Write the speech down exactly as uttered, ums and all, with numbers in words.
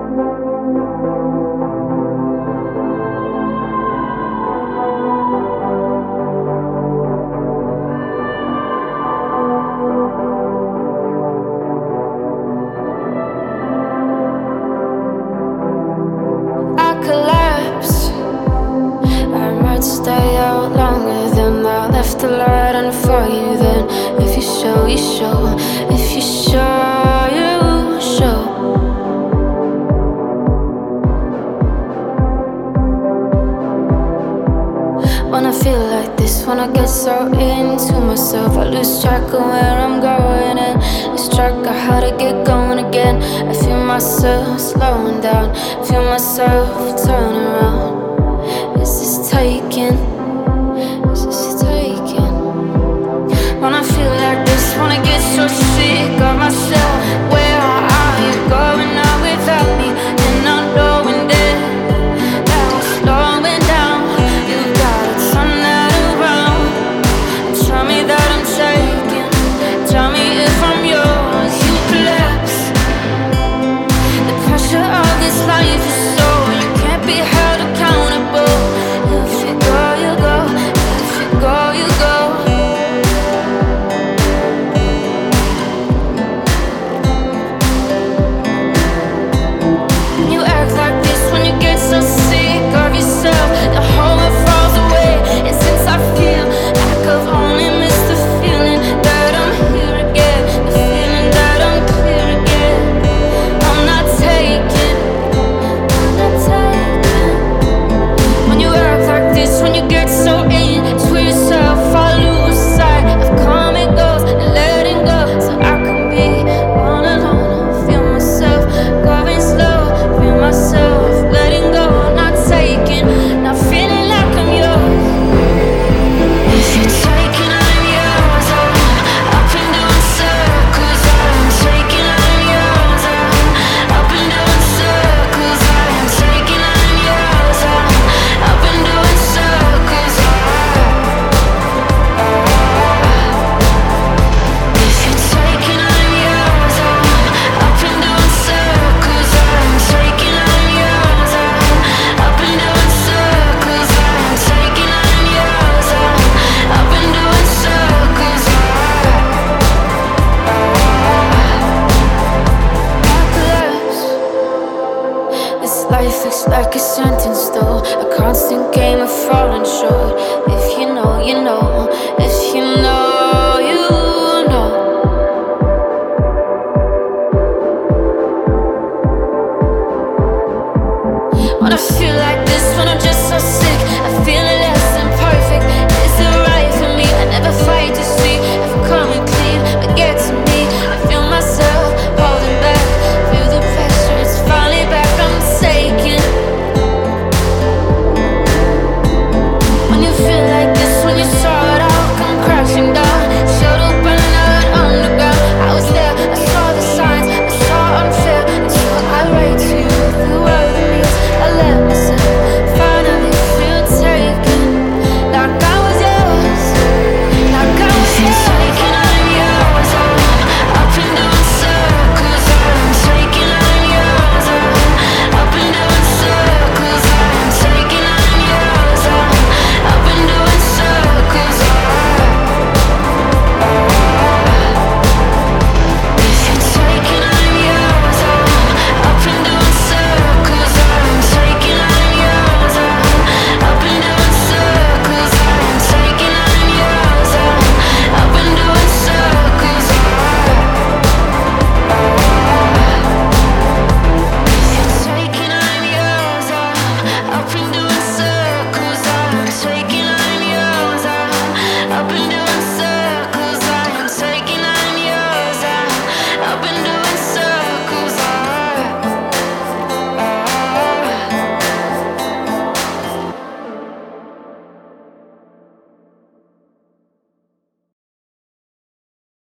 Stay out longer than I left the light on for you. Then, if you show, you show. If you show, you show. When I feel like this, when I get so into myself, I lose track of where I'm going and lose track of how to get going again. I feel myself slowing down, feel myself turn around. Is this taking? Is this taking? When I feel like this, when I get so sick of myself, where are you going now without me? And I'm knowing that that I'm slowing down. You gotta turn that around. Tell me that I'm taking. Tell me if I'm yours. You collapse. The pressure of this life is so you can't be held accountable. If you go, you go. If you go, you go. You act like this when you get so sick of yourself. The whole world falls away. And since I feel like I've only missed the feeling that I'm here again, the feeling that I'm clear again. I'm not taking, I'm not taking. When you act like this, when you get so into yourself, I lose sight of come and goes and letting go, so I can be all alone. Feel myself going slow, feel myself letting go, not taking, not feeling like I'm yours. If you're taking, I'm yours. I'm up and down circles. I'm taking, I'm yours. I'm up and down circles. I'm taking, I'm yours. I'm up and down circles. If you're taking, I'm yours. I'm up and down circles. I'm taking, I'm yours. I'm up and down circles. I'm taking, I'm yours. I'm up and down circles. I collapse. This life looks like a sentence, though, a constant game of falling short. If you know, you know. If you know, you know. When I feel like